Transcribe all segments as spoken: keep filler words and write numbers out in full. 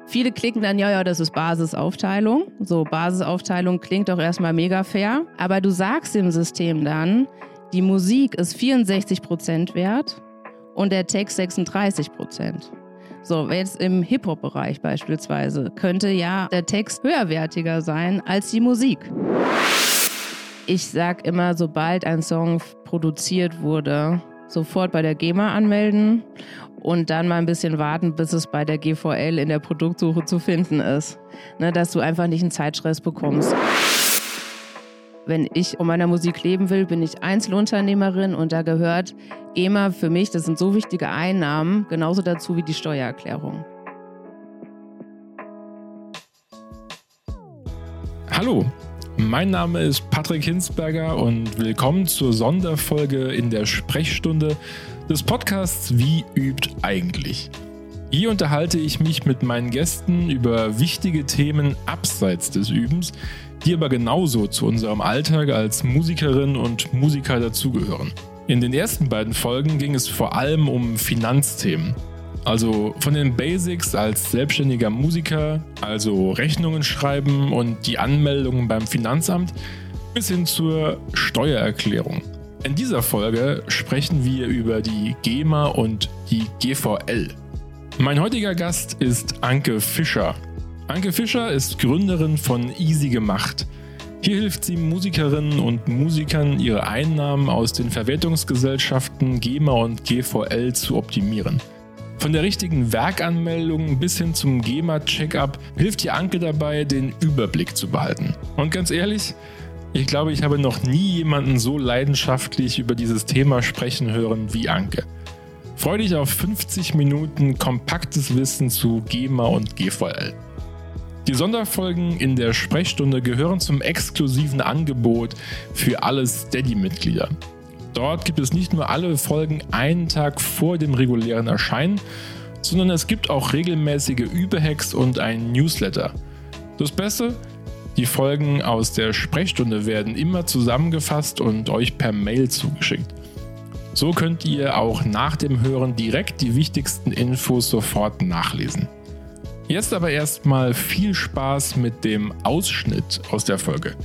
Viele klicken dann, ja, ja, das ist Basisaufteilung. So, Basisaufteilung klingt doch erstmal mega fair. Aber du sagst dem System dann, die Musik ist vierundsechzig Prozent wert und der Text sechsunddreißig Prozent. So, jetzt im Hip-Hop-Bereich beispielsweise könnte ja der Text höherwertiger sein als die Musik. Ich sag immer, sobald ein Song produziert wurde, sofort bei der GEMA anmelden und dann mal ein bisschen warten, bis es bei der G V L in der Produktsuche zu finden ist. Ne, dass du einfach nicht einen Zeitstress bekommst. Wenn ich von meiner Musik leben will, bin ich Einzelunternehmerin und da gehört GEMA für mich, das sind so wichtige Einnahmen, genauso dazu wie die Steuererklärung. Hallo, mein Name ist Patrick Hinsberger und willkommen zur Sonderfolge in der Sprechstunde des Podcasts Wie übt eigentlich? Hier unterhalte ich mich mit meinen Gästen über wichtige Themen abseits des Übens, die aber genauso zu unserem Alltag als Musikerin und Musiker dazugehören. In den ersten beiden Folgen ging es vor allem um Finanzthemen. Also von den Basics als selbstständiger Musiker, also Rechnungen schreiben und die Anmeldungen beim Finanzamt, bis hin zur Steuererklärung. In dieser Folge sprechen wir über die GEMA und die G V L. Mein heutiger Gast ist Anke Fischer. Anke Fischer ist Gründerin von Easy gemacht. Hier hilft sie Musikerinnen und Musikern, ihre Einnahmen aus den Verwertungsgesellschaften GEMA und G V L zu optimieren. Von der richtigen Werkanmeldung bis hin zum GEMA-Check-up hilft die Anke dabei, den Überblick zu behalten. Und ganz ehrlich, ich glaube, ich habe noch nie jemanden so leidenschaftlich über dieses Thema sprechen hören wie Anke. Freu dich auf fünfzig Minuten kompaktes Wissen zu GEMA und G V L. Die Sonderfolgen in der Sprechstunde gehören zum exklusiven Angebot für alle Steady-Mitglieder. Dort gibt es nicht nur alle Folgen einen Tag vor dem regulären Erscheinen, sondern es gibt auch regelmäßige Überhacks und einen Newsletter. Das Beste? Die Folgen aus der Sprechstunde werden immer zusammengefasst und euch per Mail zugeschickt. So könnt ihr auch nach dem Hören direkt die wichtigsten Infos sofort nachlesen. Jetzt aber erstmal viel Spaß mit dem Ausschnitt aus der Folge.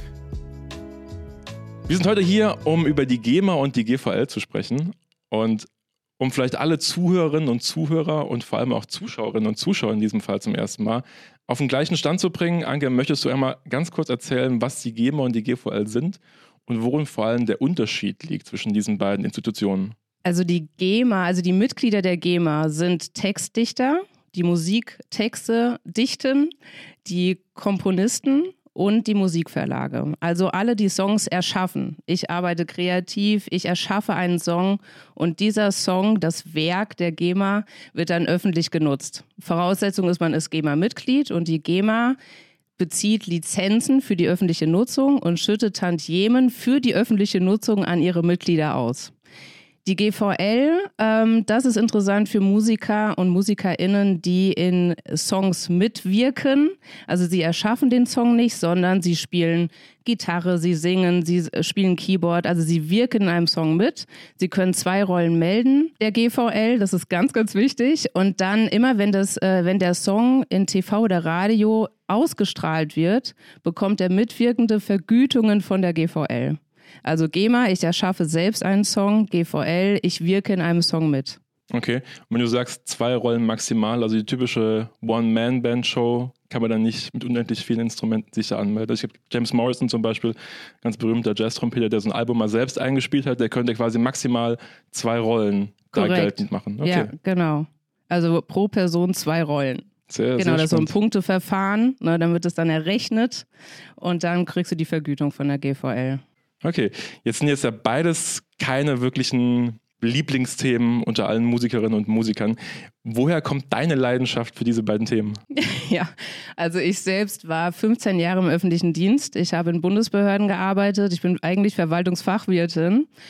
Wir sind heute hier, um über die GEMA und die G V L zu sprechen und um vielleicht alle Zuhörerinnen und Zuhörer und vor allem auch Zuschauerinnen und Zuschauer in diesem Fall zum ersten Mal auf den gleichen Stand zu bringen. Anke, möchtest du einmal ganz kurz erzählen, was die GEMA und die G V L sind und worin vor allem der Unterschied liegt zwischen diesen beiden Institutionen? Also die GEMA, also die Mitglieder der GEMA sind Textdichter, die Musiktexte dichten, die Komponisten und die Musikverlage. Also alle, die Songs erschaffen. Ich arbeite kreativ, ich erschaffe einen Song und dieser Song, das Werk der GEMA, wird dann öffentlich genutzt. Voraussetzung ist, man ist GEMA-Mitglied und die GEMA bezieht Lizenzen für die öffentliche Nutzung und schüttet Tantiemen für die öffentliche Nutzung an ihre Mitglieder aus. Die G V L, ähm, das ist interessant für Musiker und MusikerInnen, die in Songs mitwirken. Also sie erschaffen den Song nicht, sondern sie spielen Gitarre, sie singen, sie spielen Keyboard, also sie wirken in einem Song mit. Sie können zwei Rollen melden, der G V L, das ist ganz, ganz wichtig. Und dann immer, wenn, das, äh, wenn der Song in T V oder Radio ausgestrahlt wird, bekommt der Mitwirkende Vergütungen von der G V L. Also GEMA, ich erschaffe selbst einen Song, G V L, ich wirke in einem Song mit. Okay, und wenn du sagst zwei Rollen maximal, also die typische One-Man-Band-Show, kann man dann nicht mit unendlich vielen Instrumenten sich da anmelden. Ich habe James Morrison zum Beispiel, ganz berühmter Jazz-Trompeter, der so ein Album mal selbst eingespielt hat, der könnte quasi maximal zwei Rollen da geltend machen. Okay. Ja, genau. Also pro Person zwei Rollen. Sehr, genau, sehr das ist so ein spannend. Punkteverfahren, ne, dann wird es dann errechnet und dann kriegst du die Vergütung von der G V L. Okay, jetzt sind jetzt ja beides keine wirklichen Lieblingsthemen unter allen Musikerinnen und Musikern. Woher kommt deine Leidenschaft für diese beiden Themen? Ja, also ich selbst war fünfzehn Jahre im öffentlichen Dienst. Ich habe in Bundesbehörden gearbeitet. Ich bin eigentlich Verwaltungsfachwirtin.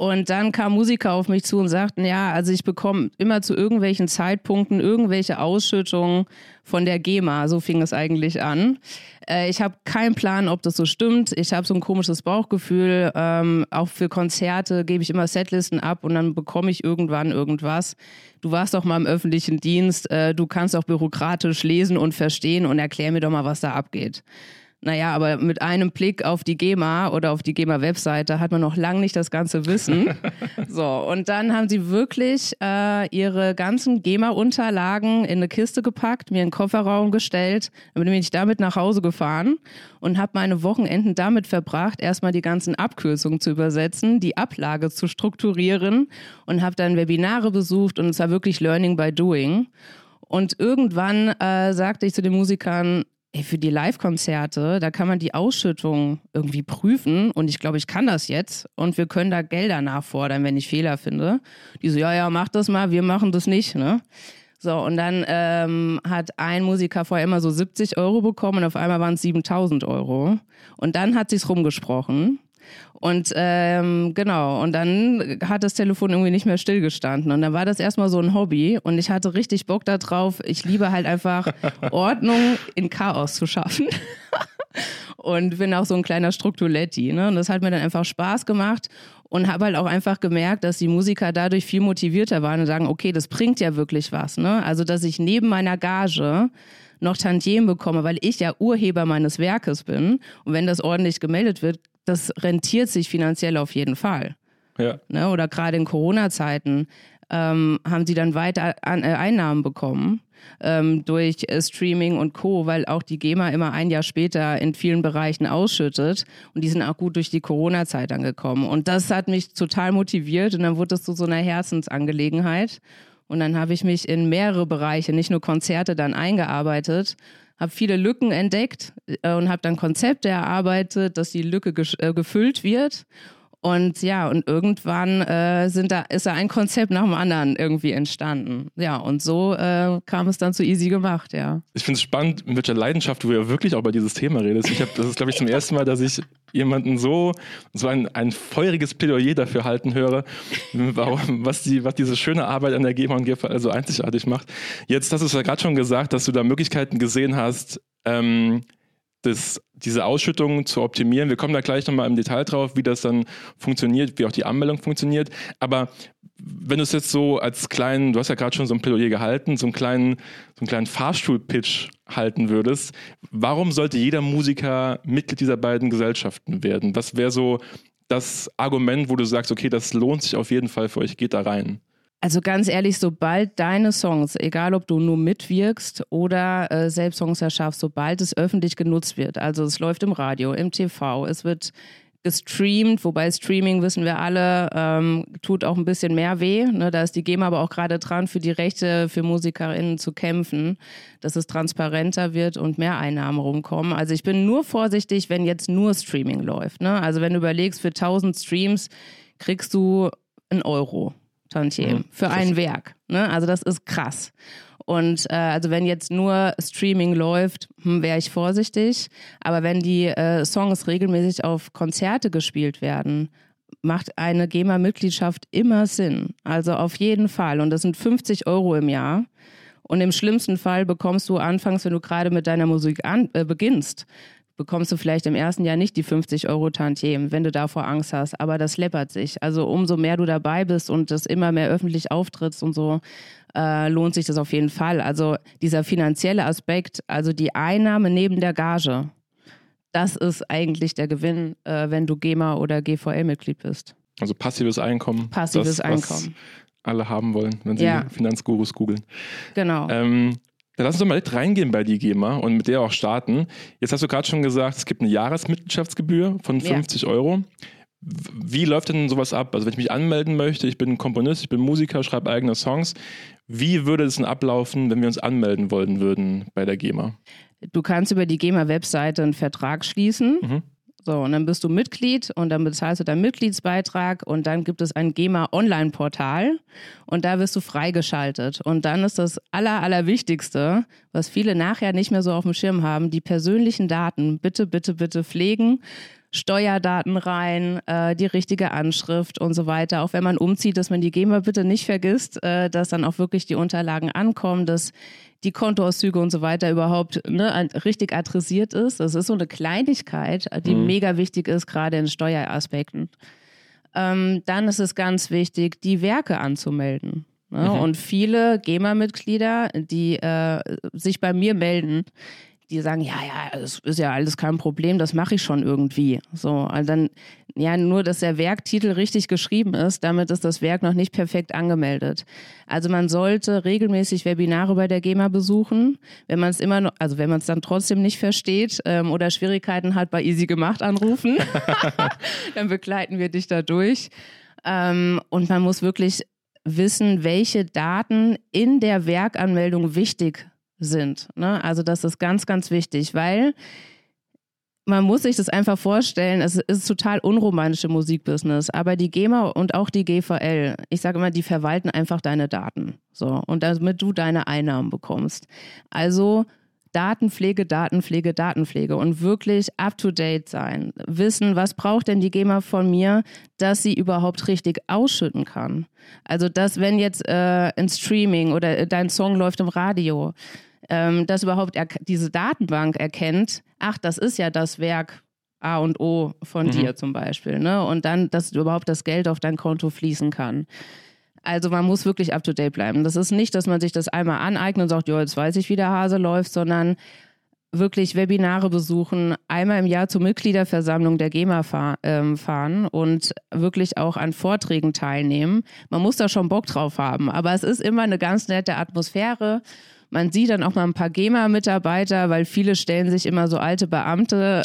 Und dann kamen Musiker auf mich zu und sagten, ja, also ich bekomme immer zu irgendwelchen Zeitpunkten irgendwelche Ausschüttungen von der GEMA. So fing es eigentlich an. Äh, ich habe keinen Plan, ob das so stimmt. Ich habe so ein komisches Bauchgefühl. Ähm, auch für Konzerte gebe ich immer Setlisten ab und dann bekomme ich irgendwann irgendwas. Du warst doch mal im öffentlichen Dienst. Äh, du kannst auch bürokratisch lesen und verstehen und erklär mir doch mal, was da abgeht. Naja, aber mit einem Blick auf die GEMA oder auf die GEMA-Webseite hat man noch lange nicht das ganze Wissen. So, und dann haben sie wirklich äh, ihre ganzen GEMA-Unterlagen in eine Kiste gepackt, mir in den Kofferraum gestellt, dann bin ich damit nach Hause gefahren und habe meine Wochenenden damit verbracht, erstmal die ganzen Abkürzungen zu übersetzen, die Ablage zu strukturieren und habe dann Webinare besucht und es war wirklich Learning by Doing. Und irgendwann äh, sagte ich zu den Musikern, ey, für die Live-Konzerte, da kann man die Ausschüttung irgendwie prüfen und ich glaube, ich kann das jetzt und wir können da Gelder nachfordern, wenn ich Fehler finde. Die so, ja, ja, mach das mal, wir machen das nicht, ne? So, und dann ähm, hat ein Musiker vorher immer so siebzig Euro bekommen und auf einmal waren es siebentausend Euro. Und dann hat sich's rumgesprochen. Und ähm, genau, und dann hat das Telefon irgendwie nicht mehr stillgestanden und dann war das erstmal so ein Hobby und ich hatte richtig Bock da drauf. Ich liebe halt einfach Ordnung in Chaos zu schaffen und bin auch so ein kleiner Struktuletti, ne? Und das hat mir dann einfach Spaß gemacht und habe halt auch einfach gemerkt, dass die Musiker dadurch viel motivierter waren und sagen, okay, das bringt ja wirklich was, ne? Also, dass ich neben meiner Gage noch Tantiemen bekomme, weil ich ja Urheber meines Werkes bin und wenn das ordentlich gemeldet wird, das rentiert sich finanziell auf jeden Fall. Ja. Ne? Oder gerade in Corona-Zeiten ähm, haben sie dann weiter an, äh, Einnahmen bekommen ähm, durch äh, Streaming und Co., weil auch die GEMA immer ein Jahr später in vielen Bereichen ausschüttet und die sind auch gut durch die Corona-Zeit angekommen. Und das hat mich total motiviert und dann wurde es zu so einer Herzensangelegenheit und dann habe ich mich in mehrere Bereiche, nicht nur Konzerte, dann eingearbeitet, habe viele Lücken entdeckt äh, und habe dann Konzepte erarbeitet, dass die Lücke ges- äh, gefüllt wird. Und ja, und irgendwann äh, sind da, ist da ein Konzept nach dem anderen irgendwie entstanden. Ja, und so äh, kam es dann zu Easy gemacht, ja. Ich finde es spannend, mit welcher Leidenschaft du ja wirklich auch über dieses Thema redest. Ich hab, das ist, glaube ich, zum ersten Mal, dass ich jemanden so, so ein, ein feuriges Plädoyer dafür halten höre, warum, was, die, was diese schöne Arbeit an der GEMA und G V L so einzigartig macht. Jetzt hast du es ja gerade schon gesagt, dass du da Möglichkeiten gesehen hast, ähm, Das, diese Ausschüttung zu optimieren. Wir kommen da gleich nochmal im Detail drauf, wie das dann funktioniert, wie auch die Anmeldung funktioniert. Aber wenn du es jetzt so als kleinen, du hast ja gerade schon so ein Plädoyer gehalten, so einen kleinen, so einen kleinen Fahrstuhl-Pitch halten würdest, warum sollte jeder Musiker Mitglied dieser beiden Gesellschaften werden? Was wäre so das Argument, wo du sagst, okay, das lohnt sich auf jeden Fall für euch, geht da rein? Also ganz ehrlich, sobald deine Songs, egal ob du nur mitwirkst oder äh, selbst Songs erschaffst, sobald es öffentlich genutzt wird, also es läuft im Radio, im T V, es wird gestreamt, wobei Streaming, wissen wir alle, ähm, tut auch ein bisschen mehr weh. Ne? Da ist die GEMA aber auch gerade dran, für die Rechte für MusikerInnen zu kämpfen, dass es transparenter wird und mehr Einnahmen rumkommen. Also ich bin nur vorsichtig, wenn jetzt nur Streaming läuft. Ne? Also wenn du überlegst, für tausend Streams kriegst du einen Euro. Tantiem für ein Werk. Ne? Also das ist krass. Und äh, also wenn jetzt nur Streaming läuft, hm, wäre ich vorsichtig. Aber wenn die äh, Songs regelmäßig auf Konzerte gespielt werden, macht eine GEMA-Mitgliedschaft immer Sinn. Also auf jeden Fall. Und das sind fünfzig Euro im Jahr. Und im schlimmsten Fall bekommst du anfangs, wenn du gerade mit deiner Musik an, äh, beginnst, bekommst du vielleicht im ersten Jahr nicht die fünfzig Euro Tantiem, wenn du davor Angst hast. Aber das läppert sich. Also umso mehr du dabei bist und das immer mehr öffentlich auftrittst und so, äh, lohnt sich das auf jeden Fall. Also dieser finanzielle Aspekt, also die Einnahme neben der Gage, das ist eigentlich der Gewinn, äh, wenn du GEMA oder G V L-Mitglied bist. Also passives Einkommen. Passives das, Einkommen. Was alle haben wollen, wenn sie ja. Finanzgurus googeln. Genau. Ähm, Dann lass uns doch mal direkt reingehen bei die GEMA und mit der auch starten. Jetzt hast du gerade schon gesagt, es gibt eine Jahresmitgliedschaftsgebühr von fünfzig ja. Euro. Wie läuft denn sowas ab? Also wenn ich mich anmelden möchte, ich bin Komponist, ich bin Musiker, schreibe eigene Songs. Wie würde es denn ablaufen, wenn wir uns anmelden wollen würden bei der GEMA? Du kannst über die GEMA-Webseite einen Vertrag schließen. Mhm. So, und dann bist du Mitglied und dann bezahlst du deinen Mitgliedsbeitrag und dann gibt es ein GEMA-Online-Portal und da wirst du freigeschaltet. Und dann ist das Aller, Allerwichtigste, was viele nachher nicht mehr so auf dem Schirm haben, die persönlichen Daten bitte, bitte, bitte pflegen. Steuerdaten rein, äh, die richtige Anschrift und so weiter. Auch wenn man umzieht, dass man die GEMA bitte nicht vergisst, äh, dass dann auch wirklich die Unterlagen ankommen, dass die Kontoauszüge und so weiter überhaupt ne, richtig adressiert ist. Das ist so eine Kleinigkeit, die mhm. mega wichtig ist, gerade in Steueraspekten. Ähm, dann ist es ganz wichtig, die Werke anzumelden. Ne? Mhm. Und viele GEMA-Mitglieder, die äh, sich bei mir melden, die sagen, ja, ja, das ist ja alles kein Problem, das mache ich schon irgendwie. So, also dann, ja, nur, dass der Werktitel richtig geschrieben ist, damit ist das Werk noch nicht perfekt angemeldet. Also man sollte regelmäßig Webinare bei der GEMA besuchen, wenn man es immer noch, also wenn man es dann trotzdem nicht versteht ähm, oder Schwierigkeiten hat, bei Easy gemacht anrufen, dann begleiten wir dich da durch. Ähm, und man muss wirklich wissen, welche Daten in der Werkanmeldung wichtig sind. sind. Ne? Also das ist ganz, ganz wichtig, weil man muss sich das einfach vorstellen, es ist total unromantische Musikbusiness, aber die GEMA und auch die G V L, ich sage immer, die verwalten einfach deine Daten. So, und damit du deine Einnahmen bekommst. Also Datenpflege, Datenpflege, Datenpflege und wirklich up-to-date sein. Wissen, was braucht denn die GEMA von mir, dass sie überhaupt richtig ausschütten kann. Also, dass wenn jetzt äh, ein Streaming oder dein Song läuft im Radio, ähm, dass überhaupt er- diese Datenbank erkennt, ach, das ist ja das Werk A und O von mhm. dir zum Beispiel. Ne? Und dann, dass überhaupt das Geld auf dein Konto fließen kann. Also man muss wirklich up-to-date bleiben. Das ist nicht, dass man sich das einmal aneignet und sagt, ja, jetzt weiß ich, wie der Hase läuft, sondern wirklich Webinare besuchen, einmal im Jahr zur Mitgliederversammlung der GEMA fahr, ähm, fahren und wirklich auch an Vorträgen teilnehmen. Man muss da schon Bock drauf haben, aber es ist immer eine ganz nette Atmosphäre. Man sieht dann auch mal ein paar GEMA-Mitarbeiter, weil viele stellen sich immer so alte Beamte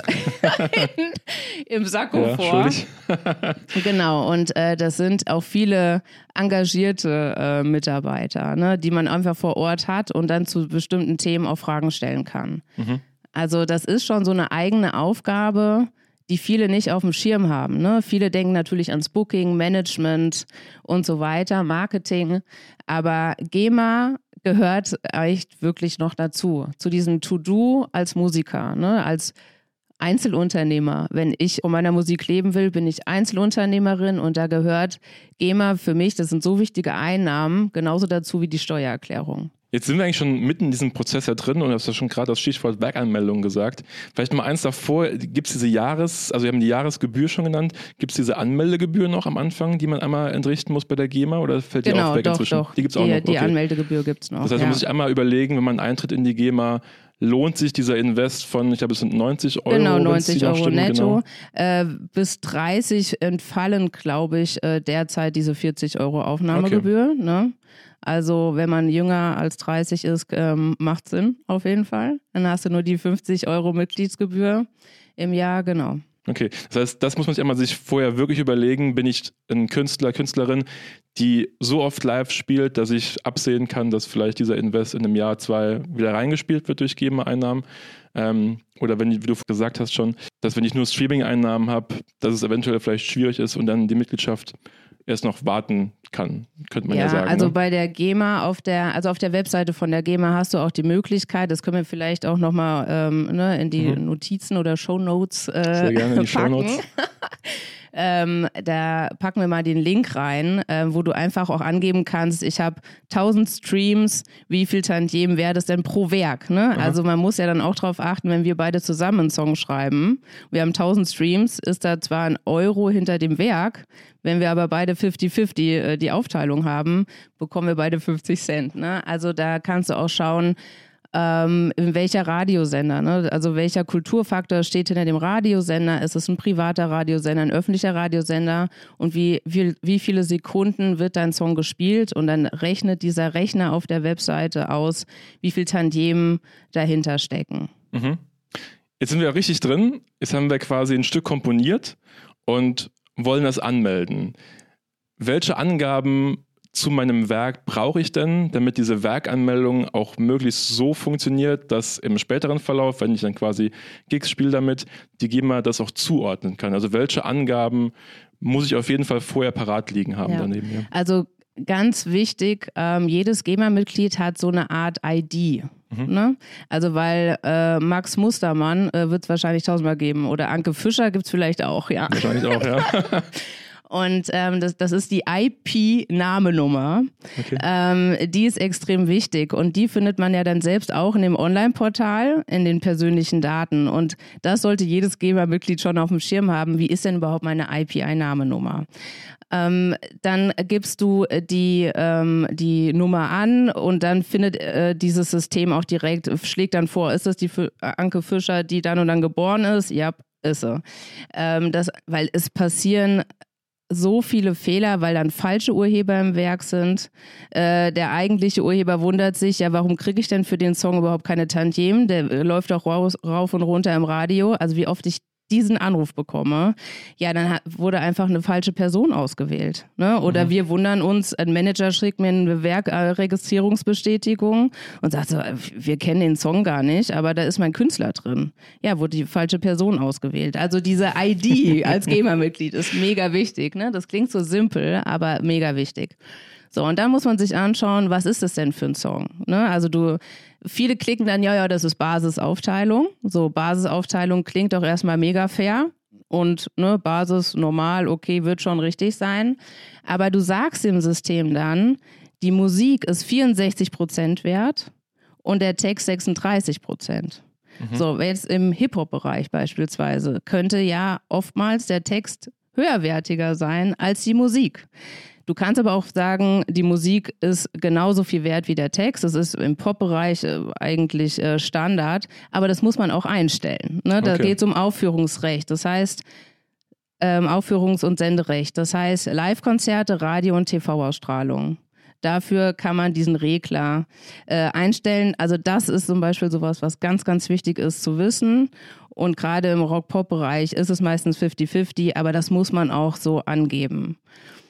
im Sakko ja, vor. Genau, und äh, das sind auch viele engagierte äh, Mitarbeiter, ne, die man einfach vor Ort hat und dann zu bestimmten Themen auch Fragen stellen kann. Mhm. Also das ist schon so eine eigene Aufgabe, die viele nicht auf dem Schirm haben. Ne? Viele denken natürlich ans Booking, Management und so weiter, Marketing, aber GEMA gehört echt wirklich noch dazu, zu diesem To-Do als Musiker, ne? Als Einzelunternehmer. Wenn ich von meiner Musik leben will, bin ich Einzelunternehmerin und da gehört GEMA für mich, das sind so wichtige Einnahmen, genauso dazu wie die Steuererklärung. Jetzt sind wir eigentlich schon mitten in diesem Prozess ja drin und du hast ja schon gerade das Stichwort Werkanmeldung gesagt. Vielleicht mal eins davor, gibt es diese Jahres-, also wir haben die Jahresgebühr schon genannt, gibt es diese Anmeldegebühr noch am Anfang, die man einmal entrichten muss bei der GEMA oder fällt die genau, auch weg doch, inzwischen? Doch. Die gibt es auch die, noch? Die okay. Anmeldegebühr gibt es noch. Das heißt, man ja. muss sich einmal überlegen, wenn man eintritt in die GEMA, lohnt sich dieser Invest von, ich glaube, es sind neunzig Euro. Genau, neunzig Euro stimmen, netto. Genau. Äh, bis dreißig entfallen, glaube ich, äh, derzeit diese vierzig Euro Aufnahmegebühr. Okay. Ne? Also wenn man jünger als dreißig ist, ähm, macht Sinn auf jeden Fall. Dann hast du nur die fünfzig Euro Mitgliedsgebühr im Jahr, genau. Okay, das heißt, das muss man sich einmal sich vorher wirklich überlegen, bin ich ein Künstler, Künstlerin, die so oft live spielt, dass ich absehen kann, dass vielleicht dieser Invest in einem Jahr, zwei wieder reingespielt wird durch GEMA-Einnahmen. Ähm, oder wenn, wie du gesagt hast schon, dass wenn ich nur Streaming-Einnahmen habe, dass es eventuell vielleicht schwierig ist und dann die Mitgliedschaft erst noch warten kann, könnte man ja, ja sagen. Also ne? bei der GEMA, auf der, also auf der Webseite von der GEMA hast du auch die Möglichkeit, das können wir vielleicht auch nochmal ähm, ne, in die mhm. Notizen oder Shownotes äh, Sehr gerne in die packen. Shownotes. Ähm, da packen wir mal den Link rein, äh, wo du einfach auch angeben kannst, ich habe tausend Streams, wie viel Tantiemen wäre das denn pro Werk? Ne? Also man muss ja dann auch drauf achten, wenn wir beide zusammen einen Song schreiben, wir haben tausend Streams, ist da zwar ein Euro hinter dem Werk, wenn wir aber beide fünfzig fünfzig äh, die Aufteilung haben, bekommen wir beide fünfzig Cent. Ne? Also da kannst du auch schauen, Ähm, in welcher Radiosender, ne? Also welcher Kulturfaktor steht hinter dem Radiosender? Ist es ein privater Radiosender, ein öffentlicher Radiosender? Und wie, wie, wie viele Sekunden wird dein Song gespielt? Und dann rechnet dieser Rechner auf der Webseite aus, wie viel Tantiemen dahinter stecken. Mhm. Jetzt sind wir richtig drin. Jetzt haben wir quasi ein Stück komponiert und wollen das anmelden. Welche Angaben zu meinem Werk brauche ich denn, damit diese Werkanmeldung auch möglichst so funktioniert, dass im späteren Verlauf, wenn ich dann quasi Gigs spiele damit, die GEMA das auch zuordnen kann? Also welche Angaben muss ich auf jeden Fall vorher parat liegen haben ja. daneben? Ja. Also ganz wichtig, ähm, jedes GEMA-Mitglied hat so eine Art I D. Mhm. Ne? Also weil äh, Max Mustermann äh, wird es wahrscheinlich tausendmal geben oder Anke Fischer gibt es vielleicht auch, ja. Wahrscheinlich auch, ja. Und ähm, das, das ist die I P-Namenummer. Okay. Ähm, die ist extrem wichtig und die findet man ja dann selbst auch in dem Online-Portal, in den persönlichen Daten. Und das sollte jedes GEMA-Mitglied schon auf dem Schirm haben. Wie ist denn überhaupt meine I P-Namenummer? Ähm, dann gibst du die, ähm, die Nummer an und dann findet äh, dieses System auch direkt, schlägt dann vor, ist das die F- Anke Fischer, die dann und dann geboren ist? Ja, ist sie. Ähm, das, weil es passieren so viele Fehler, weil dann falsche Urheber im Werk sind. Äh, der eigentliche Urheber wundert sich, ja, warum kriege ich denn für den Song überhaupt keine Tantiemen? Der äh, läuft auch raus, rauf und runter im Radio. Also wie oft ich diesen Anruf bekomme, ja, dann hat, wurde einfach eine falsche Person ausgewählt. Ne? Oder mhm. wir wundern uns, ein Manager schickt mir eine Werkregistrierungsbestätigung und sagt so, wir kennen den Song gar nicht, aber da ist mein Künstler drin. Ja, wurde die falsche Person ausgewählt. Also diese I D als GEMA-Mitglied ist mega wichtig. Ne? Das klingt so simpel, aber mega wichtig. So, und dann muss man sich anschauen, was ist das denn für ein Song? Ne? Also du, viele klicken dann, ja, ja, das ist Basisaufteilung. So, Basisaufteilung klingt doch erstmal mega fair und ne, Basis normal, okay, wird schon richtig sein. Aber du sagst dem System dann, die Musik ist vierundsechzig Prozent wert und der Text sechsunddreißig Prozent. Mhm. So, jetzt im Hip-Hop-Bereich beispielsweise könnte ja oftmals der Text höherwertiger sein als die Musik. Du kannst aber auch sagen, die Musik ist genauso viel wert wie der Text. Das ist im Pop-Bereich äh, eigentlich äh, Standard, aber das muss man auch einstellen. Ne? Da okay. geht es um Aufführungsrecht, das heißt ähm, Aufführungs- und Senderecht. Das heißt Live-Konzerte, Radio- und T V-Ausstrahlung. Dafür kann man diesen Regler äh, einstellen. Also das ist zum Beispiel sowas, was ganz, ganz wichtig ist zu wissen. Und gerade im Rock-Pop-Bereich ist es meistens fünfzig fünfzig, aber das muss man auch so angeben.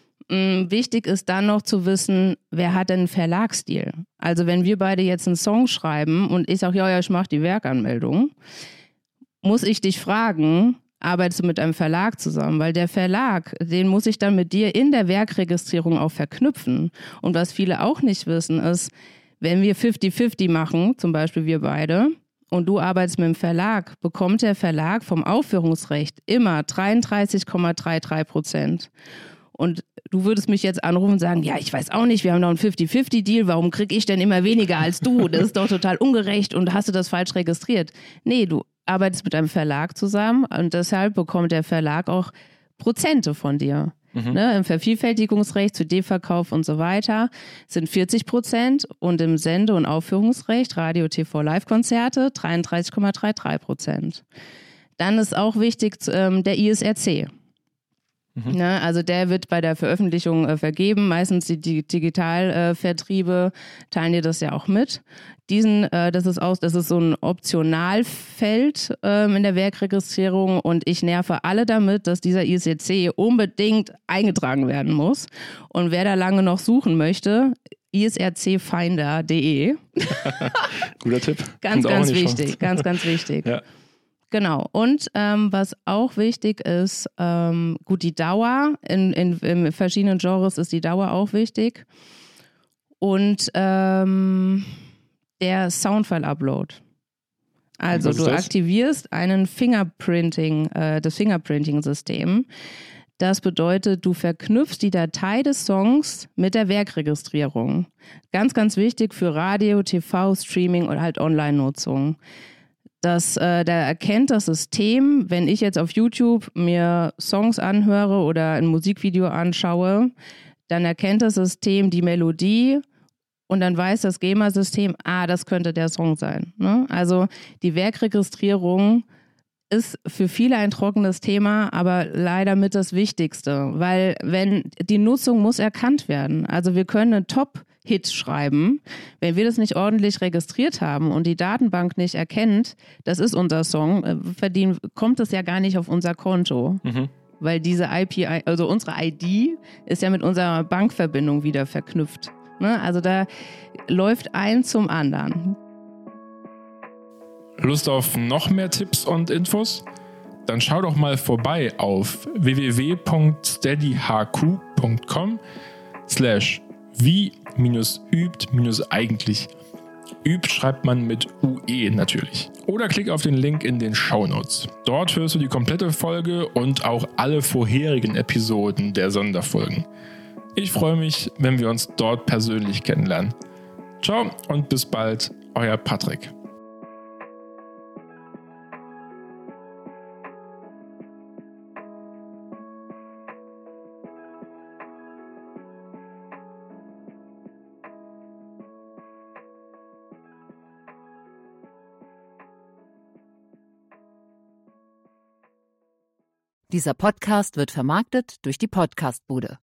Wichtig ist dann noch zu wissen, wer hat denn einen Verlagsstil? Also wenn wir beide jetzt einen Song schreiben und ich sage, ja, ja, ich mache die Werkanmeldung, muss ich dich fragen, arbeitest du mit einem Verlag zusammen? Weil der Verlag, den muss ich dann mit dir in der Werkregistrierung auch verknüpfen. Und was viele auch nicht wissen, ist, wenn wir fünfzig fünfzig machen, zum Beispiel wir beide, und du arbeitest mit dem Verlag, bekommt der Verlag vom Aufführungsrecht immer dreiunddreißig Komma dreiunddreißig Prozent. Und du würdest mich jetzt anrufen und sagen, ja, ich weiß auch nicht, wir haben doch einen fünfzig fünfzig Deal, warum kriege ich denn immer weniger als du? Das ist doch total ungerecht und hast du das falsch registriert? Nee, du arbeitest mit einem Verlag zusammen und deshalb bekommt der Verlag auch Prozente von dir. Mhm. Ne, im Vervielfältigungsrecht, zu D-Verkauf und so weiter sind vierzig Prozent und im Sende- und Aufführungsrecht, Radio, T V, Live-Konzerte dreiunddreißig Komma dreiunddreißig Prozent. Dann ist auch wichtig ähm, der I S R C. Mhm. Ne, also der wird bei der Veröffentlichung äh, vergeben. Meistens die, die Digitalvertriebe äh, teilen dir das ja auch mit. Diesen, äh, das ist aus, das ist so ein Optionalfeld ähm, in der Werkregistrierung und ich nerve alle damit, dass dieser I S R C unbedingt eingetragen werden muss. Und wer da lange noch suchen möchte, I S R C finder punkt de. Guter Tipp. Ganz, ganz wichtig, ganz, ganz wichtig. Ja. Genau. Und ähm, was auch wichtig ist, ähm, gut, die Dauer, in, in, in verschiedenen Genres ist die Dauer auch wichtig. Und ähm, der Soundfile-Upload. Also du das? aktivierst einen Fingerprinting, äh, das Fingerprinting-System. Das bedeutet, du verknüpfst die Datei des Songs mit der Werkregistrierung. Ganz, ganz wichtig für Radio, T V, Streaming und halt Online-Nutzung. Das, äh, da erkennt das System, wenn ich jetzt auf YouTube mir Songs anhöre oder ein Musikvideo anschaue, dann erkennt das System die Melodie und dann weiß das GEMA-System, ah, das könnte der Song sein. Ne? Also die Werkregistrierung ist für viele ein trockenes Thema, aber leider mit das Wichtigste, weil wenn die Nutzung muss erkannt werden. Also wir können einen Top-Hit schreiben, wenn wir das nicht ordentlich registriert haben und die Datenbank nicht erkennt, das ist unser Song, verdienen, kommt es ja gar nicht auf unser Konto. Mhm. Weil diese I P, also unsere I D ist ja mit unserer Bankverbindung wieder verknüpft. Ne? Also da läuft ein zum anderen. Lust auf noch mehr Tipps und Infos? Dann schau doch mal vorbei auf w w w punkt steadyhq punkt com slash wie-übt-eigentlich. Übt schreibt man mit U E natürlich. Oder klick auf den Link in den Shownotes. Dort hörst du die komplette Folge und auch alle vorherigen Episoden der Sonderfolgen. Ich freue mich, wenn wir uns dort persönlich kennenlernen. Ciao und bis bald, euer Patrick. Dieser Podcast wird vermarktet durch die Podcastbude.